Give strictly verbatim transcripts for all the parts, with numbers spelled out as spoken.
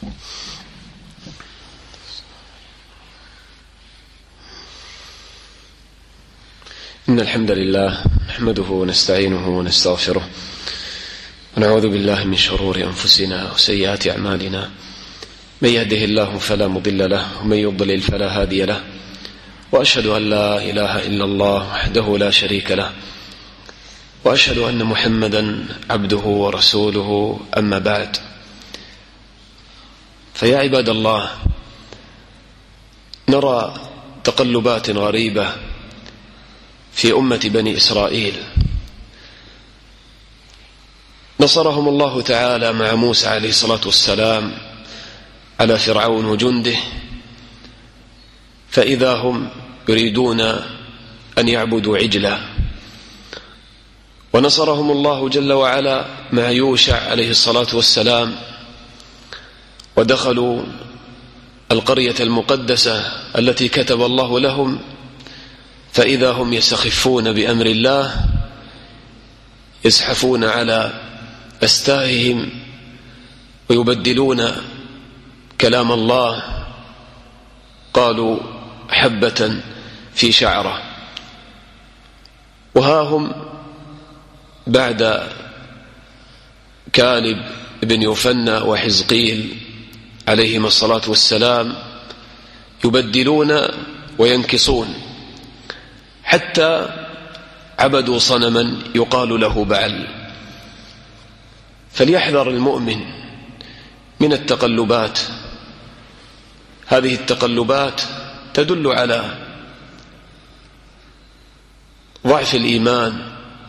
إن الحمد لله نحمده ونستعينه ونستغفره ونعوذ بالله من شرور أنفسنا وسيئات أعمالنا. من يهده الله فلا مضل له ومن يضلل فلا هادي له، وأشهد أن لا إله إلا الله وحده لا شريك له، وأشهد أن محمدا عبده ورسوله. أما بعد، فيا عباد الله، نرى تقلبات غريبة في أمة بني إسرائيل. نصرهم الله تعالى مع موسى عليه الصلاة والسلام على فرعون وجنده، فإذا هم يريدون أن يعبدوا عجلا. ونصرهم الله جل وعلا مع يوشع عليه الصلاة والسلام، ودخلوا القرية المقدسة التي كتب الله لهم، فإذا هم يستخفون بأمر الله، يزحفون على أستاههم ويبدلون كلام الله. قالوا حبة في شعرة. وها هم بعد كالب بن يفنى وحزقيل عليهما الصلاة والسلام يبدلون وينكصون، حتى عبدوا صنما يقال له بعل. فليحذر المؤمن من التقلبات. هذه التقلبات تدل على ضعف الإيمان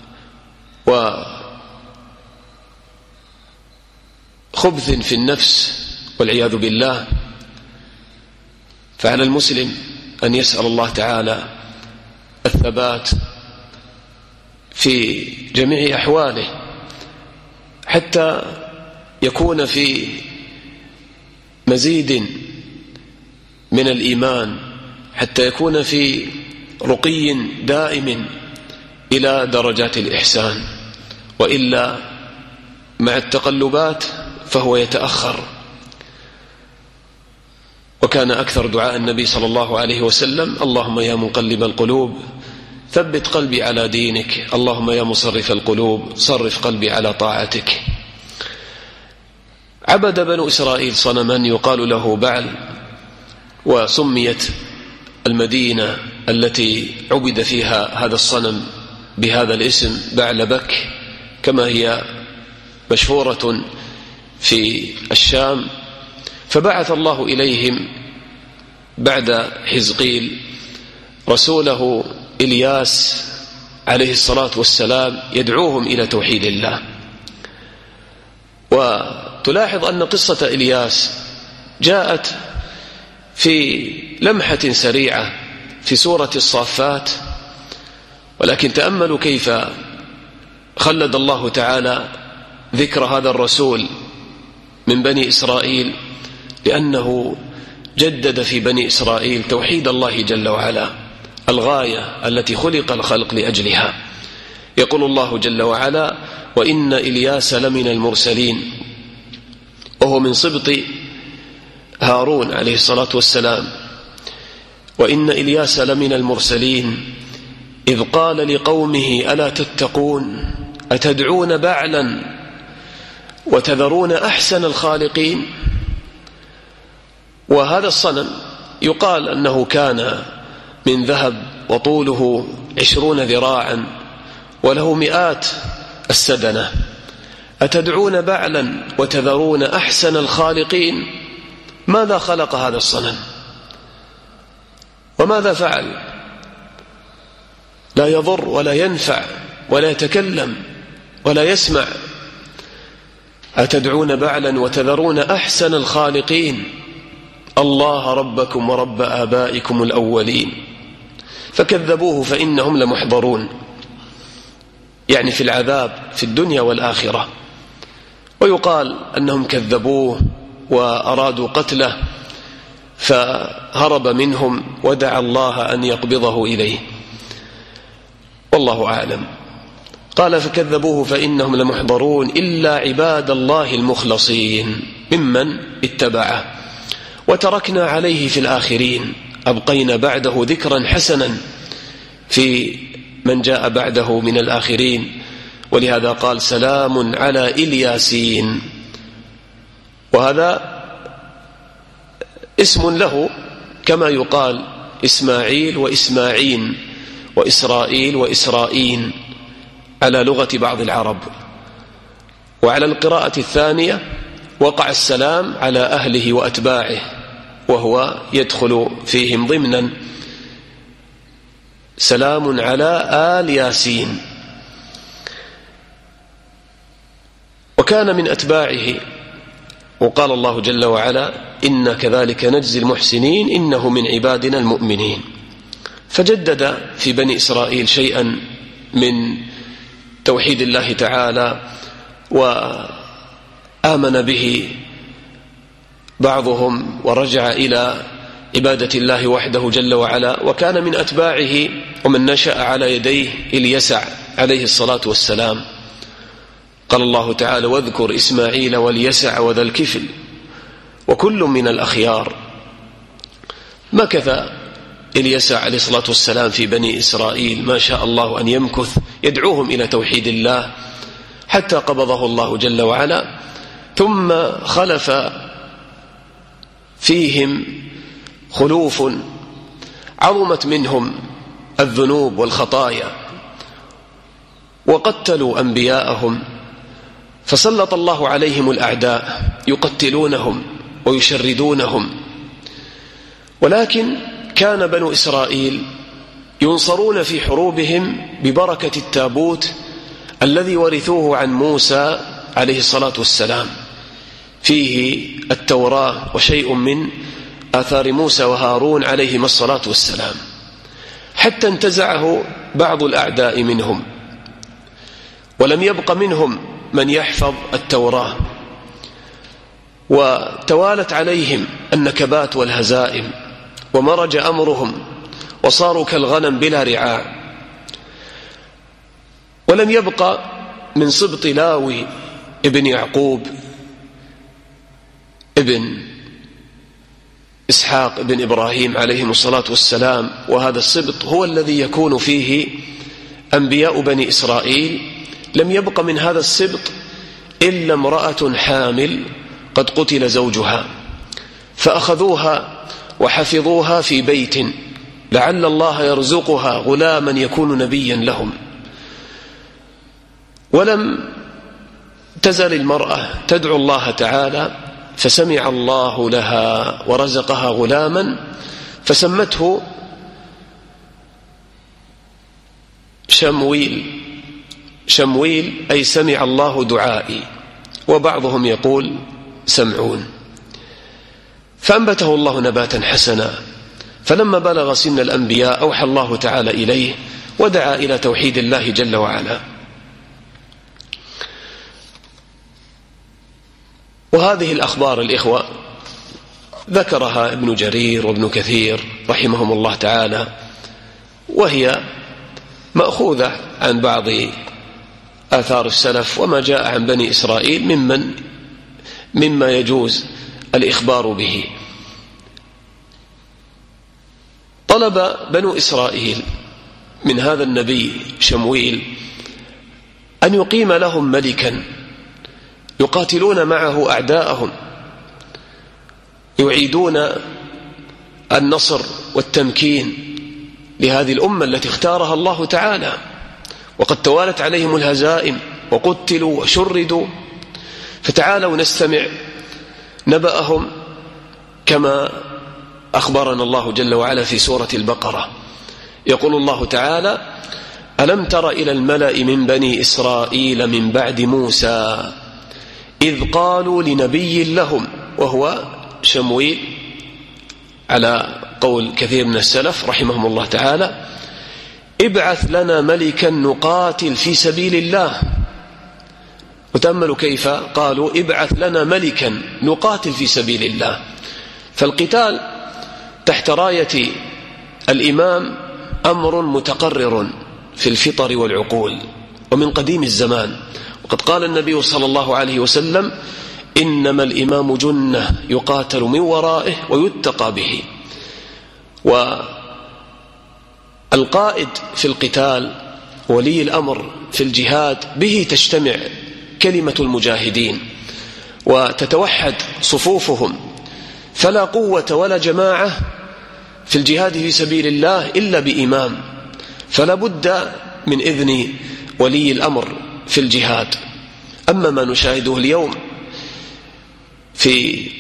وخبث في النفس والعياذ بالله. فعلى المسلم أن يسأل الله تعالى الثبات في جميع أحواله، حتى يكون في مزيد من الإيمان، حتى يكون في رقي دائم إلى درجات الإحسان. وإلا مع التقلبات فهو يتأخر. وكان أكثر دعاء النبي صلى الله عليه وسلم: اللهم يا مقلب القلوب ثبت قلبي على دينك، اللهم يا مصرف القلوب صرف قلبي على طاعتك. عبد بنو إسرائيل صنما يقال له بعل، وسميت المدينة التي عبد فيها هذا الصنم بهذا الاسم بعلبك، كما هي مشهورة في الشام. فبعث الله إليهم بعد حزقيل رسوله إلياس عليه الصلاة والسلام يدعوهم إلى توحيد الله. وتلاحظ أن قصة إلياس جاءت في لمحة سريعة في سورة الصافات، ولكن تأملوا كيف خلد الله تعالى ذكر هذا الرسول من بني إسرائيل، لأنه جدد في بني إسرائيل توحيد الله جل وعلا، الغاية التي خلق الخلق لأجلها. يقول الله جل وعلا: وإن إلياس لمن المرسلين، وهو من سبط هارون عليه الصلاة والسلام. وإن إلياس لمن المرسلين إذ قال لقومه ألا تتقون أتدعون بعلا وتذرون أحسن الخالقين. وهذا الصنم يقال أنه كان من ذهب، وطوله عشرون ذراعا، وله مئات السدنة. أتدعون بعلا وتذرون أحسن الخالقين. ماذا خلق هذا الصنم؟ وماذا فعل؟ لا يضر ولا ينفع ولا يتكلم ولا يسمع. أتدعون بعلا وتذرون أحسن الخالقين الله ربكم ورب آبائكم الأولين. فكذبوه فإنهم لمحضرون، يعني في العذاب في الدنيا والآخرة. ويقال أنهم كذبوه وأرادوا قتله، فهرب منهم ودعا الله أن يقبضه إليه، والله أعلم. قال: فكذبوه فإنهم لمحضرون إلا عباد الله المخلصين ممن اتبعه. وتركنا عليه في الآخرين، أبقينا بعده ذكرا حسنا في من جاء بعده من الآخرين. ولهذا قال سلام على الياسين، وهذا اسم له كما يقال إسماعيل وإسماعين وإسرائيل وإسرائين على لغة بعض العرب. وعلى القراءة الثانية وقع السلام على أهله وأتباعه، وهو يدخل فيهم ضمنا سلام على آل ياسين. وكان من أتباعه، وقال الله جل وعلا إنا كذلك نجزي المحسنين إنه من عبادنا المؤمنين. فجدد في بني إسرائيل شيئا من توحيد الله تعالى، وآمن به بعضهم ورجع إلى عبادة الله وحده جل وعلا. وكان من أتباعه ومن نشأ على يديه اليسع عليه الصلاة والسلام. قال الله تعالى واذكر إسماعيل واليسع وذا الكفل وكل من الأخيار. مكث اليسع عليه الصلاة والسلام في بني إسرائيل ما شاء الله أن يمكث، يدعوهم إلى توحيد الله حتى قبضه الله جل وعلا. ثم خلف فيهم خلوف عظمت منهم الذنوب والخطايا، وقتلوا أنبياءهم، فسلط الله عليهم الأعداء يقتلونهم ويشردونهم. ولكن كان بنو إسرائيل ينصرون في حروبهم ببركة التابوت الذي ورثوه عن موسى عليه الصلاة والسلام، فيه التوراة وشيء من آثار موسى وهارون عليهما الصلاة والسلام، حتى انتزعه بعض الأعداء منهم، ولم يبق منهم من يحفظ التوراة، وتوالت عليهم النكبات والهزائم، ومرج أمرهم وصاروا كالغنم بلا رعاء. ولم يبق من سبط لاوي ابن يعقوب ابن إسحاق ابن إبراهيم عليهم الصلاة والسلام، وهذا السبط هو الذي يكون فيه أنبياء بني إسرائيل. لم يبق من هذا السبط إلا امرأة حامل قد قتل زوجها، فأخذوها وحفظوها في بيت لعل الله يرزقها غلاما يكون نبيا لهم. ولم تزل المرأة تدعو الله تعالى، فسمع الله لها ورزقها غلاما فسمته شمويل. شمويل أي سمع الله دعائي، وبعضهم يقول سمعون. فأنبته الله نباتا حسنا، فلما بلغ سن الأنبياء أوحى الله تعالى إليه ودعا إلى توحيد الله جل وعلا. وهذه الأخبار الإخوة ذكرها ابن جرير وابن كثير رحمهم الله تعالى، وهي مأخوذة عن بعض آثار السلف وما جاء عن بني إسرائيل ممن مما يجوز الإخبار به. طلب بنو إسرائيل من هذا النبي شمويل أن يقيم لهم ملكا يقاتلون معه أعداءهم، يعيدون النصر والتمكين لهذه الأمة التي اختارها الله تعالى، وقد توالت عليهم الهزائم وقتلوا وشردوا. فتعالوا نستمع نبأهم كما أخبرنا الله جل وعلا في سورة البقرة. يقول الله تعالى ألم تر إلى الملأ من بني إسرائيل من بعد موسى إذ قالوا لنبي لهم، وهو شمويل على قول كثير من السلف رحمهم الله تعالى، ابعث لنا ملكا نقاتل في سبيل الله. وتأملوا كيف قالوا ابعث لنا ملكا نقاتل في سبيل الله. فالقتال تحت راية الإمام أمر متقرر في الفطر والعقول ومن قديم الزمان. وقد قال النبي صلى الله عليه وسلم إنما الإمام جنة يقاتل من ورائه ويتقى به. والقائد في القتال ولي الأمر في الجهاد به تجتمع كلمة المجاهدين وتتوحد صفوفهم، فلا قوة ولا جماعة في الجهاد في سبيل الله إلا بإمام، فلا بد من إذن ولي الأمر في الجهاد. أما ما نشاهده اليوم في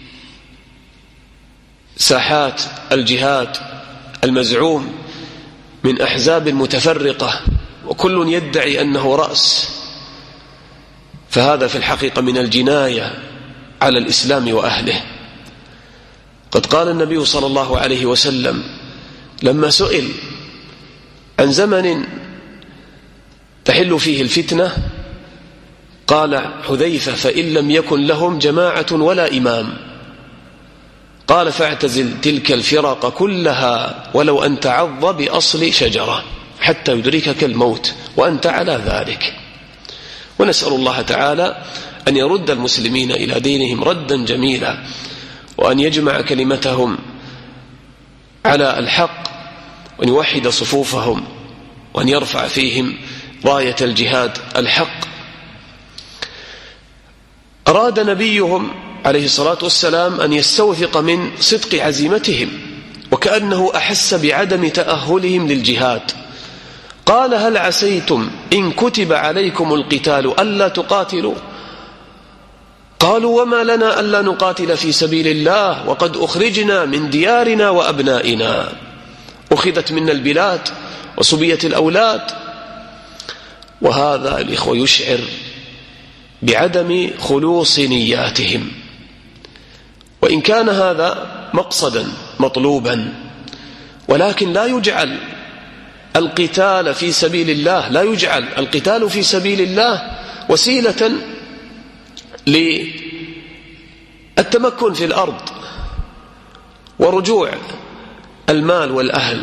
ساحات الجهاد المزعوم من أحزاب متفرقة وكل يدعي أنه رأس، فهذا في الحقيقة من الجناية على الإسلام وأهله. قد قال النبي صلى الله عليه وسلم لما سئل عن زمن تحل فيه الفتنة قال حذيفة: فإن لم يكن لهم جماعة ولا إمام. قال: فاعتزل تلك الفرق كلها ولو أن تعض بأصل شجرة حتى يدركك الموت وأنت على ذلك. ونسأل الله تعالى أن يرد المسلمين إلى دينهم ردا جميلا، وأن يجمع كلمتهم على الحق، وأن يوحد صفوفهم، وأن يرفع فيهم راية الجهاد الحق. أراد نبيهم عليه الصلاة والسلام أن يستوثق من صدق عزيمتهم، وكأنه أحس بعدم تأهلهم للجهاد. قال: هل عسيتم إن كتب عليكم القتال ألا تقاتلوا؟ قالوا: وما لنا ألا نقاتل في سبيل الله وقد أخرجنا من ديارنا وأبنائنا، أخذت منا البلاد وصبيت الأولاد. وهذا الإخوة يشعر بعدم خلوص نياتهم، وإن كان هذا مقصدا مطلوبا، ولكن لا يجعل القتال في سبيل الله لا يجعل القتال في سبيل الله وسيلة للتمكن في الأرض ورجوع المال والأهل،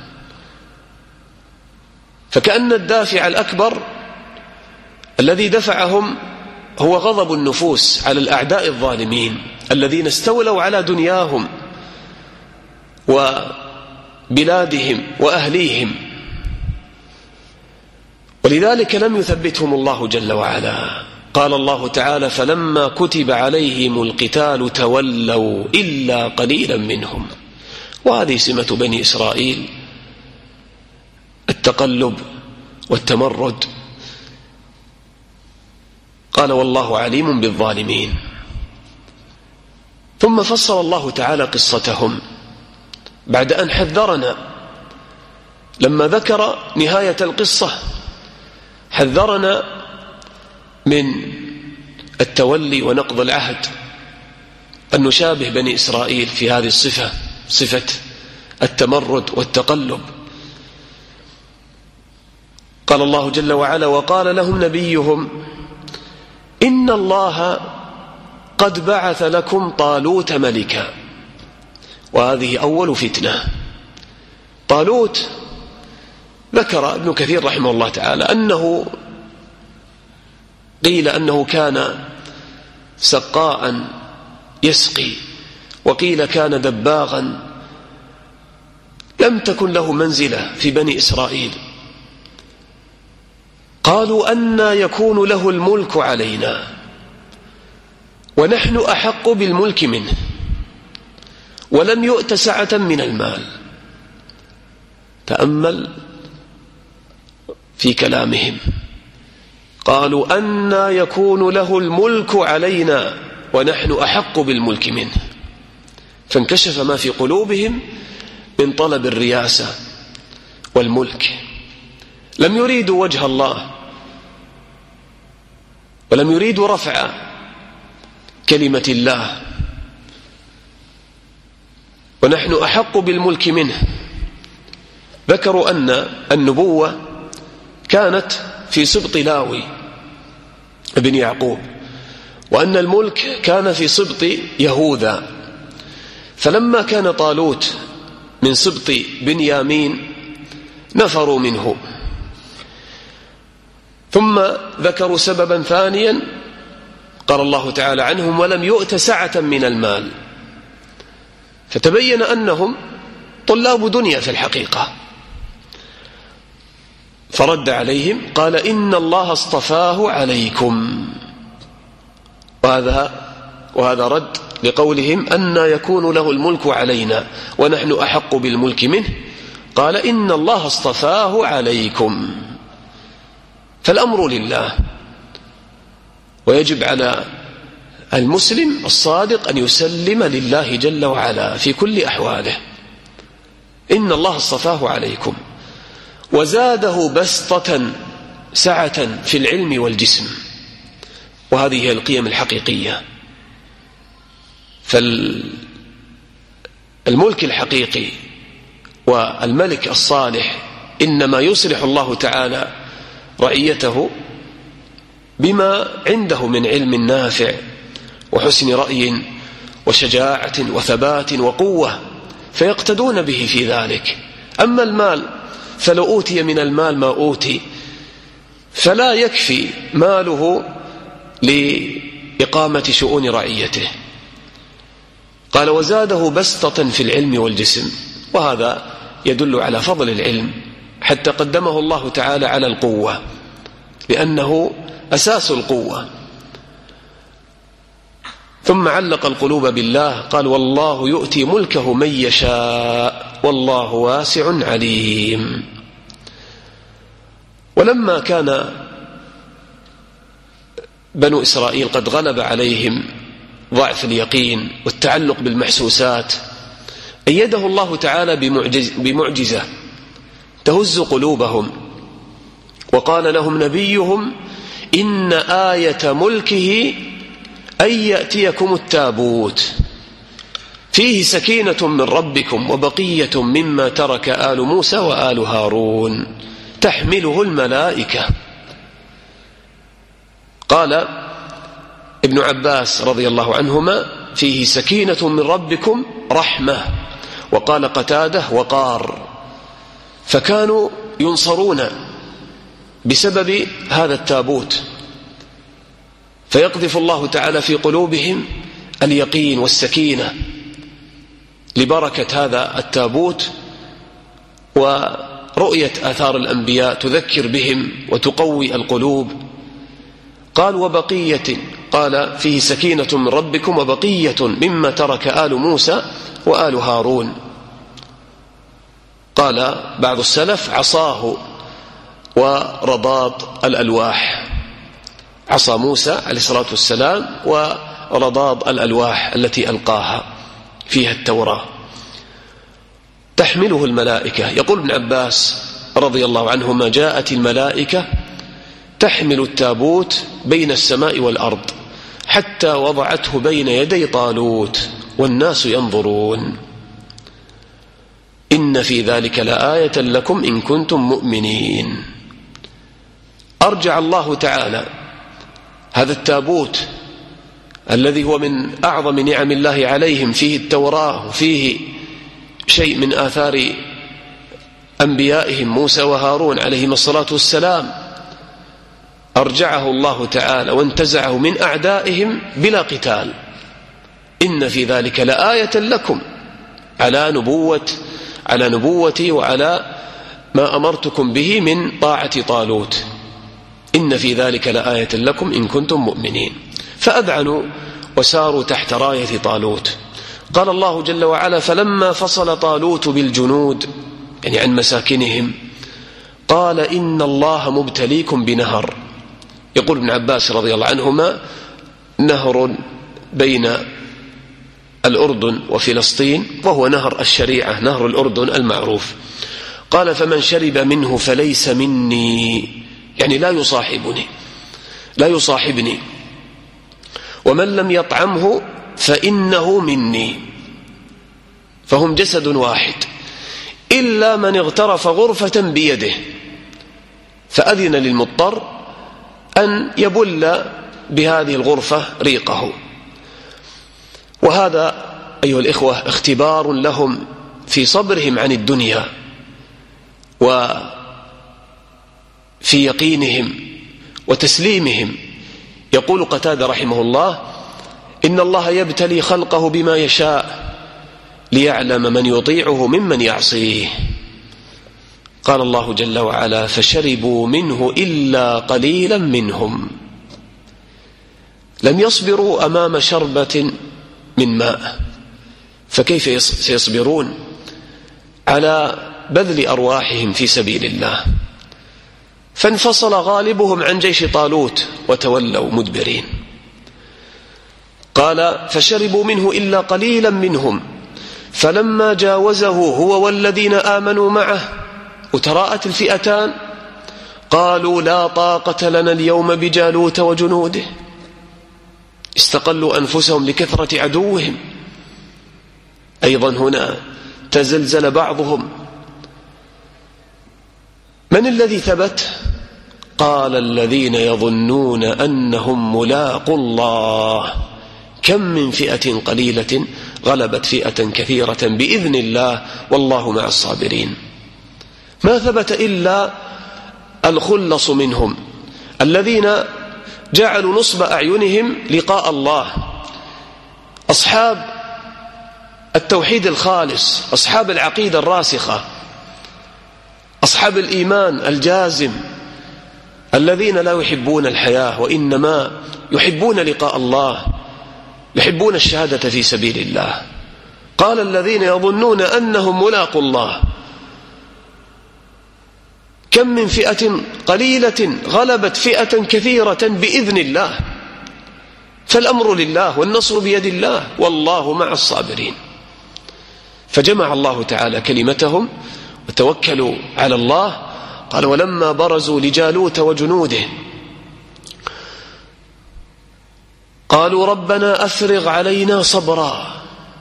فكأن الدافع الأكبر الذي دفعهم هو غضب النفوس على الأعداء الظالمين الذين استولوا على دنياهم وبلادهم وأهليهم، ولذلك لم يثبتهم الله جل وعلا. قال الله تعالى: فلما كتب عليهم القتال تولوا إلا قليلا منهم. وهذه سمة بني إسرائيل، التقلب والتمرد. قال: والله عليم بالظالمين. ثم فصل الله تعالى قصتهم بعد أن حذرنا، لما ذكر نهاية القصة حذرنا من التولي ونقض العهد، أن نشابه بني إسرائيل في هذه الصفة، صفة التمرد والتقلب. قال الله جل وعلا: وقال لهم نبيهم إن الله قد بعث لكم طالوت ملكا. وهذه أول فتنة. طالوت ذكر ابن كثير رحمه الله تعالى أنه قيل أنه كان سقاء يسقي، وقيل كان دباغا، لم تكن له منزلة في بني إسرائيل. قالوا: أنى يكون له الملك علينا ونحن أحق بالملك منه ولم يؤت سعة من المال. تأمل في كلامهم، قالوا: أنى يكون له الملك علينا ونحن أحق بالملك منه. فانكشف ما في قلوبهم من طلب الرياسة والملك. لم يريدوا وجه الله، ولم يريدوا رفع كلمة الله، ونحن أحق بالملك منه. ذكروا أن النبوة كانت في سبط لاوي ابن يعقوب، وأن الملك كان في سبط يهوذا. فلما كان طالوت من سبط بنيامين نفروا منه. ثم ذكروا سببا ثانيا، قال الله تعالى عنهم ولم يؤت سعة من المال، فتبين أنهم طلاب دنيا في الحقيقة. فرد عليهم قال إن الله اصطفاه عليكم، وهذا وهذا رد لقولهم أن يكون له الملك علينا ونحن أحق بالملك منه. قال إن الله اصطفاه عليكم. فالأمر لله، ويجب على المسلم الصادق أن يسلم لله جل وعلا في كل أحواله. إن الله اصطفاه عليكم وزاده بسطة سعة في العلم والجسم، وهذه هي القيم الحقيقية. فالملك الحقيقي والملك الصالح إنما يصلح الله تعالى رعيته بما عنده من علم نافع وحسن رأي وشجاعة وثبات وقوة، فيقتدون به في ذلك. أما المال فلو أوتي من المال ما أوتي فلا يكفي ماله لإقامة شؤون رعيته. قال وزاده بسطة في العلم والجسم، وهذا يدل على فضل العلم، حتى قدمه الله تعالى على القوة لأنه أساس القوة. ثم علق القلوب بالله قال والله يؤتي ملكه من يشاء والله واسع عليم. ولما كان بنو إسرائيل قد غلب عليهم ضعف اليقين والتعلق بالمحسوسات، أيده الله تعالى بمعجز بمعجزة تهز قلوبهم، وقال لهم نبيهم إن آية ملكه أن يأتيكم التابوت فيه سكينة من ربكم وبقية مما ترك آل موسى وآل هارون تحمله الملائكة. قال ابن عباس رضي الله عنهما فيه سكينة من ربكم رحمة، وقال قتاده وقار، فكانوا ينصرون بسبب هذا التابوت، فيقذف الله تعالى في قلوبهم اليقين والسكينة لبركة هذا التابوت ورؤية آثار الأنبياء تذكر بهم وتقوي القلوب. قال وبقية، قال فيه سكينة من ربكم وبقية مما ترك آل موسى وآل هارون. قال بعض السلف عصاه ورضاض الألواح، عصا موسى عليه الصلاة والسلام ورضاض الألواح التي ألقاها فيها التوراة تحمله الملائكة. يقول ابن عباس رضي الله عنهما جاءت الملائكة تحمل التابوت بين السماء والأرض حتى وضعته بين يدي طالوت والناس ينظرون. إن في ذلك لآية لكم إن كنتم مؤمنين. أرجع الله تعالى هذا التابوت الذي هو من أعظم نعم الله عليهم، فيه التوراة وفيه شيء من آثار أنبيائهم موسى وهارون عليهم الصلاة والسلام، أرجعه الله تعالى وانتزعه من أعدائهم بلا قتال. إن في ذلك لآية لكم على نبوة على نبوتي وعلى ما أمرتكم به من طاعة طالوت. إن في ذلك لآية لكم إن كنتم مؤمنين. فأذعنوا وساروا تحت راية طالوت. قال الله جل وعلا فلما فصل طالوت بالجنود يعني عن مساكنهم قال إن الله مبتليكم بنهر. يقول ابن عباس رضي الله عنهما نهر بين الأردن وفلسطين، وهو نهر الشريعة، نهر الأردن المعروف. قال فمن شرب منه فليس مني، يعني لا يصاحبني لا يصاحبني ومن لم يطعمه فإنه مني. فهم جسد واحد إلا من اغترف غرفة بيده فأذن للمضطر أن يبل بهذه الغرفة ريقه. وهذا أيها الإخوة اختبار لهم في صبرهم عن الدنيا وفي يقينهم وتسليمهم يقول قتادة رحمه الله: إن الله يبتلي خلقه بما يشاء ليعلم من يطيعه ممن يعصيه. قال الله جل وعلا: فشربوا منه إلا قليلا منهم. لم يصبروا أمام شربة من ماء، فكيف سيصبرون على بذل أرواحهم في سبيل الله؟ فانفصل غالبهم عن جيش طالوت وتولوا مدبرين. قال: فشربوا منه إلا قليلا منهم فلما جاوزه هو والذين آمنوا معه وتراءت الفئتان قالوا: لا طاقة لنا اليوم بجالوت وجنوده. استقلوا أنفسهم لكثرة عدوهم. أيضا هنا تزلزل بعضهم. من الذي ثبت؟ قال: الذين يظنون أنهم ملاقوا الله كم من فئة قليلة غلبت فئة كثيرة بإذن الله والله مع الصابرين. ما ثبت إلا الخلص منهم الذين جعلوا نصب أعينهم لقاء الله، أصحاب التوحيد الخالص، أصحاب العقيدة الراسخة، أصحاب الإيمان الجازم، الذين لا يحبون الحياة وإنما يحبون لقاء الله، يحبون الشهادة في سبيل الله. قال: الذين يظنون أنهم ملاقوا الله كم من فئة قليلة غلبت فئة كثيرة بإذن الله. فالأمر لله والنصر بيد الله والله مع الصابرين. فجمع الله تعالى كلمتهم وتوكلوا على الله. قال: ولما برزوا لجالوت وجنوده قالوا: ربنا أفرغ علينا صبرا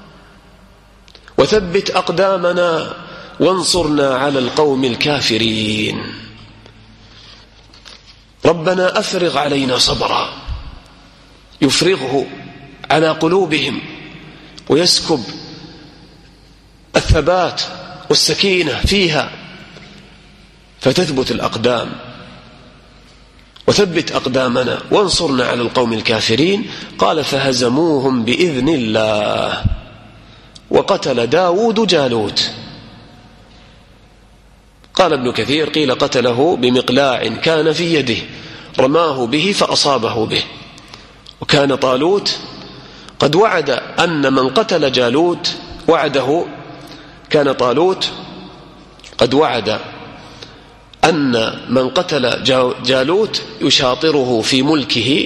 وثبت أقدامنا وانصرنا على القوم الكافرين. ربنا أفرغ علينا صبرا، يفرغه على قلوبهم ويسكب الثبات والسكينة فيها فتثبت الأقدام. وثبت أقدامنا وانصرنا على القوم الكافرين. قال: فهزموهم بإذن الله وقتل داود جالوت. قال ابن كثير: قيل قتله بمقلاع كان في يده رماه به فأصابه به. وكان طالوت قد وعد أن من قتل جالوت وعده، كان طالوت قد وعد أن من قتل جالوت يشاطره في ملكه،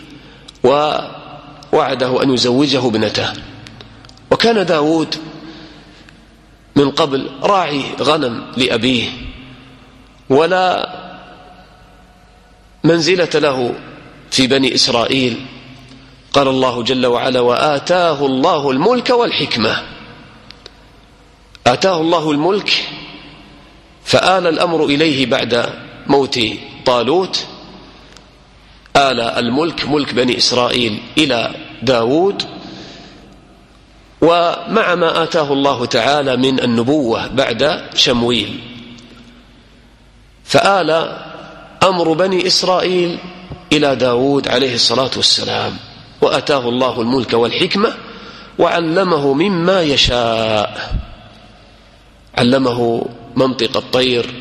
ووعده أن يزوجه ابنته. وكان داود من قبل راعي غنم لأبيه ولا منزلة له في بني إسرائيل. قال الله جل وعلا: وآتاه الله الملك والحكمة. آتاه الله الملك فآل الأمر إليه بعد موت طالوت. آل الملك ملك بني إسرائيل إلى داود، ومع ما آتاه الله تعالى من النبوة بعد شمويل، فآل أمر بني إسرائيل إلى داود عليه الصلاة والسلام. وآتاه الله الملك والحكمة وعلمه مما يشاء. علمه منطق الطير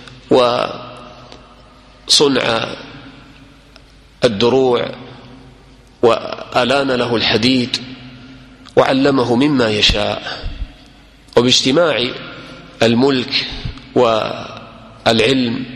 وصنع الدروع وألان له الحديد، وعلمه مما يشاء. وباجتماع الملك والعلم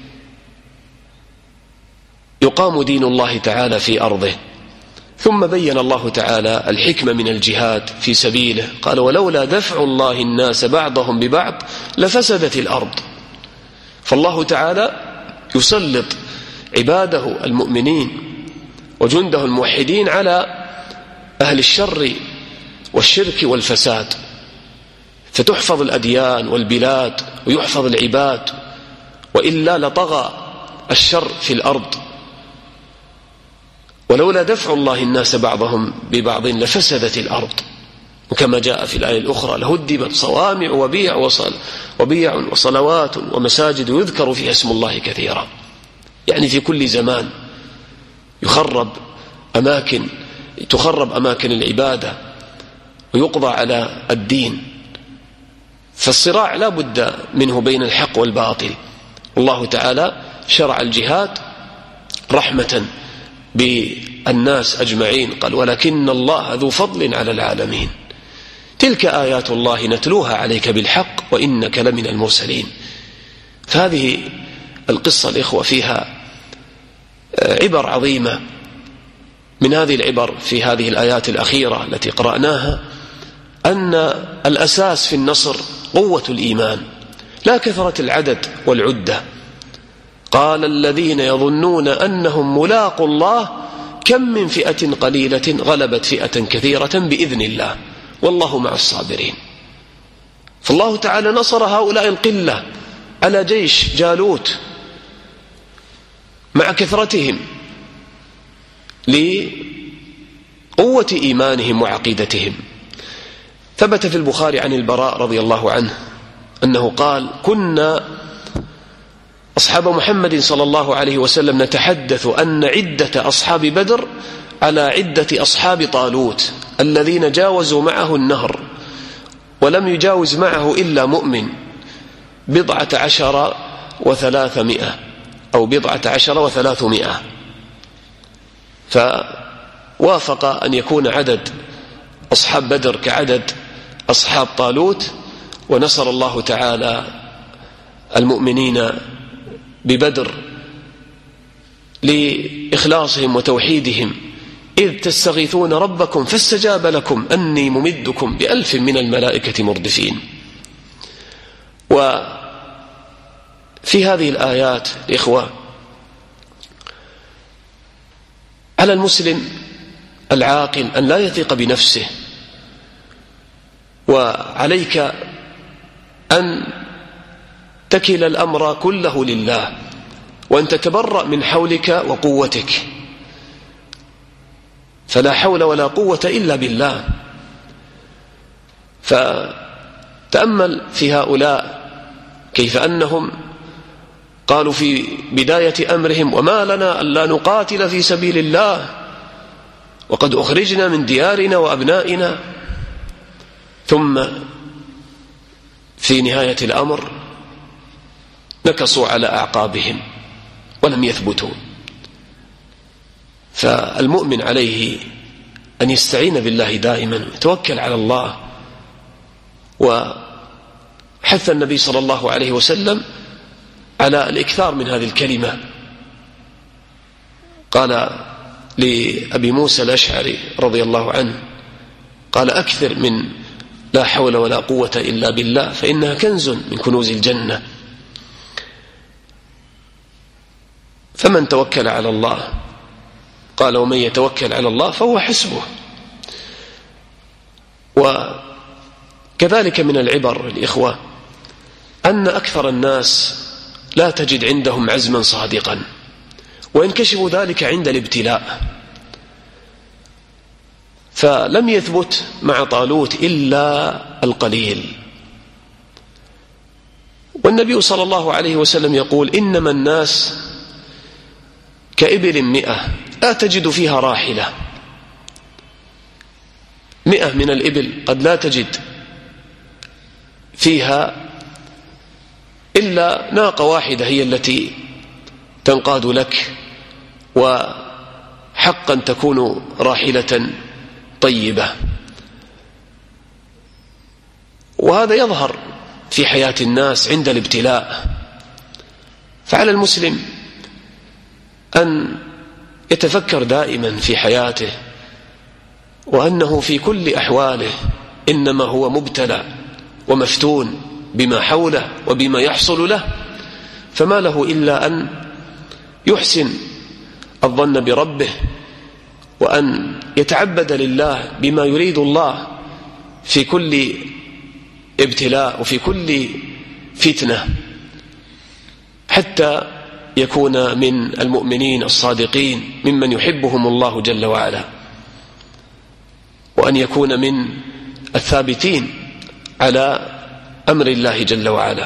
يقام دين الله تعالى في أرضه. ثم بين الله تعالى الحكمة من الجهاد في سبيله. قال: ولولا دفع الله الناس بعضهم ببعض لفسدت الأرض. فالله تعالى يسلط عباده المؤمنين وجنده الموحدين على أهل الشر والشرك والفساد، فتحفظ الأديان والبلاد ويحفظ العباد، وإلا لطغى الشر في الأرض. ولولا دفع الله الناس بعضهم ببعض لفسدت الأرض. وكما جاء في الآية الأخرى: لهدمت صوامع وبيع وصل وبيع وصلوات ومساجد يذكر فيها اسم الله كثيرا. يعني في كل زمان يخرب أماكن تخرب أماكن العبادة ويقضى على الدين. فالصراع لا بد منه بين الحق والباطل. الله تعالى شرع الجهاد رحمة بالناس أجمعين، قال ولكن الله ذو فضل على العالمين. تلك آيات الله نتلوها عليك بالحق وإنك لمن المرسلين. فهذه القصة الإخوة فيها عبر عظيمة. من هذه العبر في هذه الآيات الأخيرة التي قرأناها أن الأساس في النصر قوة الإيمان لا كثرة العدد والعدة. قال الذين يظنون أنهم ملاقوا الله كم من فئة قليلة غلبت فئة كثيرة بإذن الله والله مع الصابرين. فالله تعالى نصر هؤلاء القلة على جيش جالوت مع كثرتهم لقوة إيمانهم وعقيدتهم. ثبت في البخاري عن البراء رضي الله عنه أنه قال كنا أصحاب محمد صلى الله عليه وسلم نتحدث أن عدة أصحاب بدر على عدة أصحاب طالوت الذين جاوزوا معه النهر ولم يجاوز معه إلا مؤمن بضعة عشر وثلاثمائة أو بضعة عشر وثلاثمائة. فوافق أن يكون عدد أصحاب بدر كعدد أصحاب طالوت، ونصر الله تعالى المؤمنين ببدر لإخلاصهم وتوحيدهم. إذ تستغيثون ربكم فاستجاب لكم أني ممدكم بألف من الملائكة مردفين. وفي هذه الآيات الإخوة على المسلم العاقل أن لا يثق بنفسه، وعليك أن تكل الأمر كله لله وأن تتبرأ من حولك وقوتك، فلا حول ولا قوة إلا بالله. فتأمل في هؤلاء كيف أنهم قالوا في بداية أمرهم وما لنا ألا نقاتل في سبيل الله وقد أخرجنا من ديارنا وأبنائنا، ثم في نهاية الأمر نكصوا على أعقابهم ولم يثبتوا. فالمؤمن عليه أن يستعين بالله دائما ويتوكل على الله. وحث النبي صلى الله عليه وسلم على الإكثار من هذه الكلمة. قال لأبي موسى الأشعري رضي الله عنه قال أكثر من لا حول ولا قوة إلا بالله فإنها كنز من كنوز الجنة. فمن توكل على الله قال ومن يتوكل على الله فهو حسبه. وكذلك من العبر الإخوة أن أكثر الناس لا تجد عندهم عزما صادقا، وينكشف ذلك عند الابتلاء. فلم يثبت مع طالوت إلا القليل. والنبي صلى الله عليه وسلم يقول إنما الناس كإبل مئة لا تجد فيها راحلة. مئة من الإبل قد لا تجد فيها إلا ناقة واحدة هي التي تنقاد لك، وحقا تكون راحلة طيبة. وهذا يظهر في حياة الناس عند الابتلاء. فعلى المسلم أن يتفكر دائما في حياته وأنه في كل أحواله إنما هو مبتلى ومفتون بما حوله وبما يحصل له، فما له إلا أن يحسن الظن بربه وأن يتعبد لله بما يريد الله في كل ابتلاء وفي كل فتنة، حتى يكون من المؤمنين الصادقين ممن يحبهم الله جل وعلا، وأن يكون من الثابتين على أمر الله جل وعلا.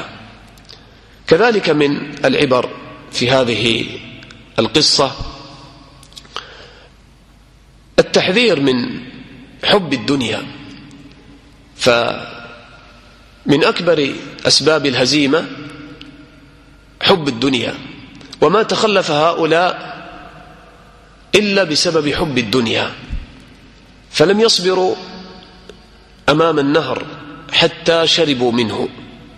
كذلك من العبر في هذه القصة التحذير من حب الدنيا، فمن أكبر أسباب الهزيمة حب الدنيا، وما تخلف هؤلاء إلا بسبب حب الدنيا، فلم يصبروا أمام النهر حتى شربوا منه.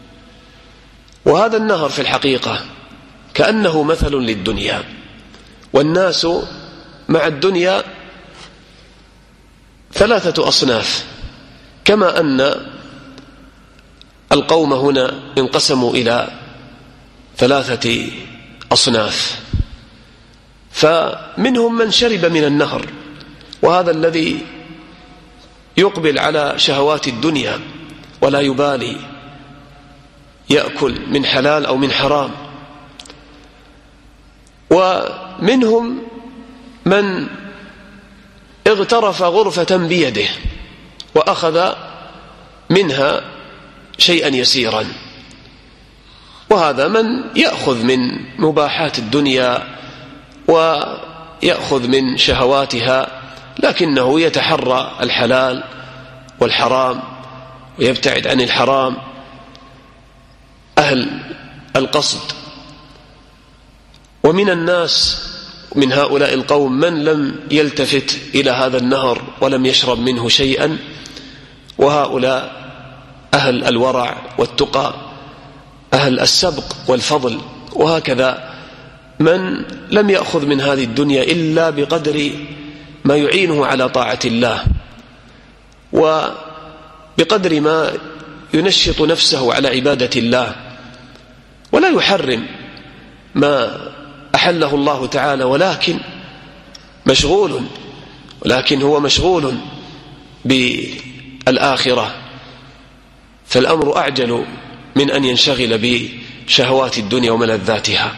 وهذا النهر في الحقيقة كأنه مثل للدنيا، والناس مع الدنيا ثلاثة أصناف، كما أن القوم هنا انقسموا إلى ثلاثة أصناف، فمنهم من شرب من النهر، وهذا الذي يقبل على شهوات الدنيا ولا يبالي يأكل من حلال أو من حرام. ومنهم من اغترف غرفة بيده وأخذ منها شيئا يسيرا، وهذا من يأخذ من مباحات الدنيا ويأخذ من شهواتها، لكنه يتحرى الحلال والحرام ويبتعد عن الحرام. أهل القصد. ومن الناس من هؤلاء القوم من لم يلتفت إلى هذا النهر ولم يشرب منه شيئا، وهؤلاء أهل الورع والتقى، أهل السبق والفضل. وهكذا من لم يأخذ من هذه الدنيا إلا بقدر ما يعينه على طاعة الله، وبقدر ما ينشط نفسه على عبادة الله، ولا يحرم ما أحله الله تعالى، ولكن مشغول ولكن هو مشغول بالآخرة، فالأمر أعجل من أن ينشغل بشهوات الدنيا وملذاتها.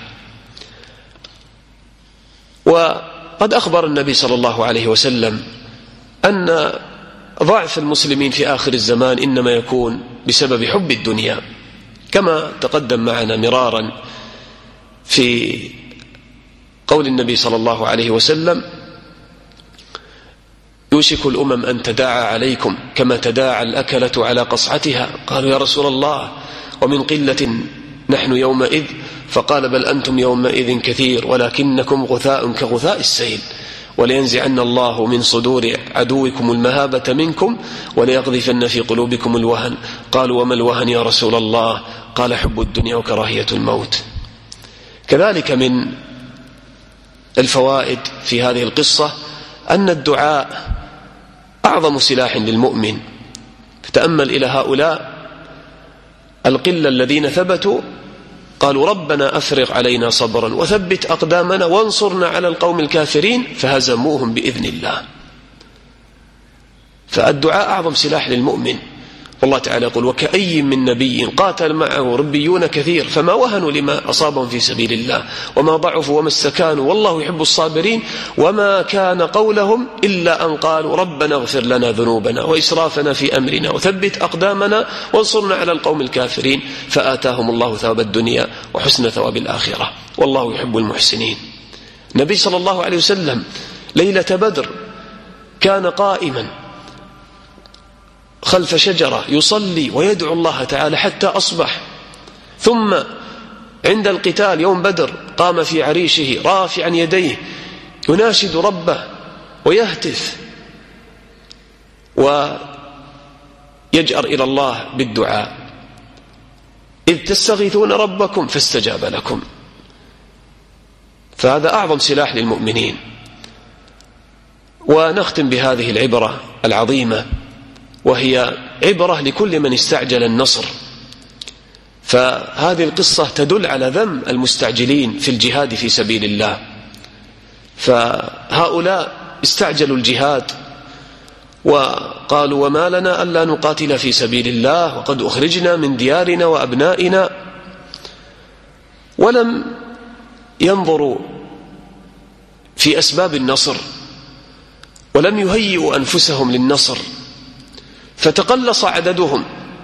وقد أخبر النبي صلى الله عليه وسلم أن ضعف المسلمين في آخر الزمان إنما يكون بسبب حب الدنيا، كما تقدم معنا مرارا في قول النبي صلى الله عليه وسلم: يوشك الأمم أن تداعى عليكم كما تداعى الأكلة على قصعتها. قالوا: يا رسول الله، ومن قلة نحن يومئذ؟ فقال: بل أنتم يومئذ كثير ولكنكم غثاء كغثاء السيل، ولينزعن الله من صدور عدوكم المهابة منكم وليقذفن في قلوبكم الوهن. قالوا: وما الوهن يا رسول الله؟ قال: حب الدنيا وكراهية الموت. كذلك من الفوائد في هذه القصة أن الدعاء أعظم سلاح للمؤمن. فتأمل إلى هؤلاء القلة الذين ثبتوا، قالوا: ربنا أفرغ علينا صبرا وثبت أقدامنا وانصرنا على القوم الكافرين، فهزموهم بإذن الله. فالدعاء أعظم سلاح للمؤمن. والله تعالى يقول: وكأي من نبي قاتل معه ربيون كثير فما وهنوا لما أصابهم في سبيل الله وما ضعفوا وما استكانوا والله يحب الصابرين وما كان قولهم إلا أن قالوا ربنا اغفر لنا ذنوبنا وإسرافنا في أمرنا وثبت أقدامنا وانصرنا على القوم الكافرين، فآتاهم الله ثواب الدنيا وحسن ثواب الآخرة والله يحب المحسنين. النبي صلى الله عليه وسلم ليلة بدر كان قائما خلف شجرة يصلي ويدعو الله تعالى حتى أصبح، ثم عند القتال يوم بدر قام في عريشه رافعا يديه يناشد ربه ويهتف ويجأر إلى الله بالدعاء: إذ تستغيثون ربكم فاستجاب لكم. فهذا أعظم سلاح للمؤمنين. ونختم بهذه العبرة العظيمة، وهي عبرة لكل من استعجل النصر. فهذه القصة تدل على ذم المستعجلين في الجهاد في سبيل الله. فهؤلاء استعجلوا الجهاد وقالوا: وما لنا ألا نقاتل في سبيل الله وقد أخرجنا من ديارنا وأبنائنا، ولم ينظروا في أسباب النصر ولم يهيئوا أنفسهم للنصر، فتقلص عددهم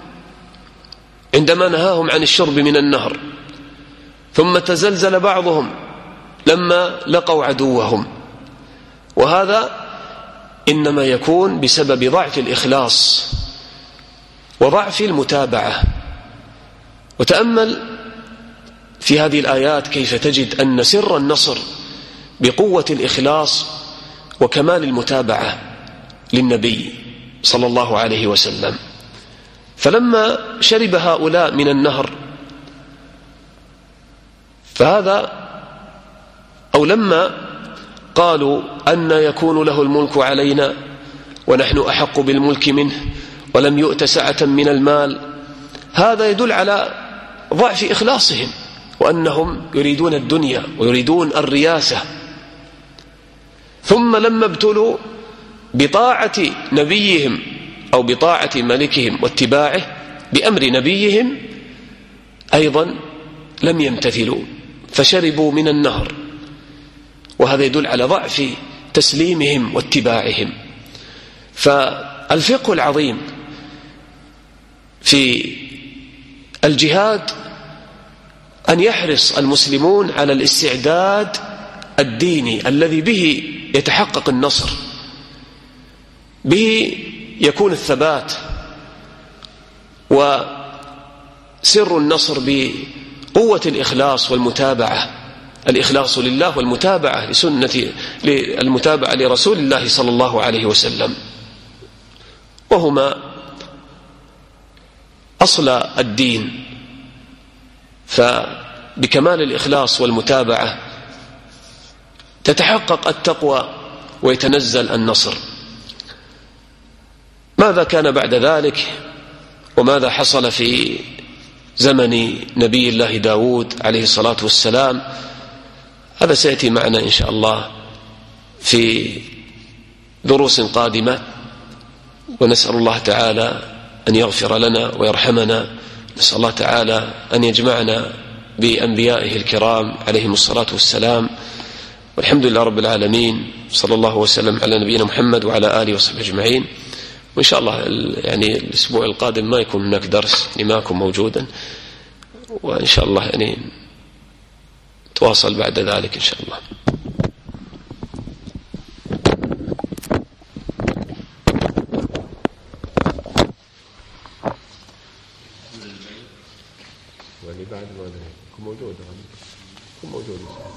عندما نهاهم عن الشرب من النهر، ثم تزلزل بعضهم لما لقوا عدوهم. وهذا إنما يكون بسبب ضعف الإخلاص وضعف المتابعة. وتأمل في هذه الآيات كيف تجد أن سر النصر بقوة الإخلاص وكمال المتابعة للنبي صلى الله عليه وسلم. فلما شرب هؤلاء من النهر فهذا أو لما قالوا أن يكون له الملك علينا ونحن أحق بالملك منه ولم يؤت سعة من المال، هذا يدل على ضعف إخلاصهم وأنهم يريدون الدنيا ويريدون الرياسة. ثم لما ابتلوا بطاعة نبيهم أو بطاعة ملكهم واتباعه بأمر نبيهم أيضا لم يمتثلوا فشربوا من النهر، وهذا يدل على ضعف تسليمهم واتباعهم. فالفقه العظيم في الجهاد أن يحرص المسلمون على الاستعداد الديني الذي به يتحقق النصر، به يكون الثبات، وسر النصر بقوة الإخلاص والمتابعة، الإخلاص لله والمتابعة لسنة المتابعة لرسول الله صلى الله عليه وسلم، وهما أصل الدين. فبكمال الإخلاص والمتابعة تتحقق التقوى ويتنزل النصر. ماذا كان بعد ذلك وماذا حصل في زمن نبي الله داود عليه الصلاة والسلام هذا سيأتي معنا إن شاء الله في دروس قادمة، ونسأل الله تعالى أن يغفر لنا ويرحمنا. نسأل الله تعالى أن يجمعنا بأنبيائه الكرام عليهم الصلاة والسلام، والحمد لله رب العالمين. صلى الله وسلم على نبينا محمد وعلى آله وصحبه أجمعين. وإن شاء الله يعني الأسبوع القادم ما يكون هناك درس، يعني ما أكون موجودا، وإن شاء الله يعني تواصل بعد ذلك إن شاء الله. يعني بعد ما أدري كن موجود كن موجود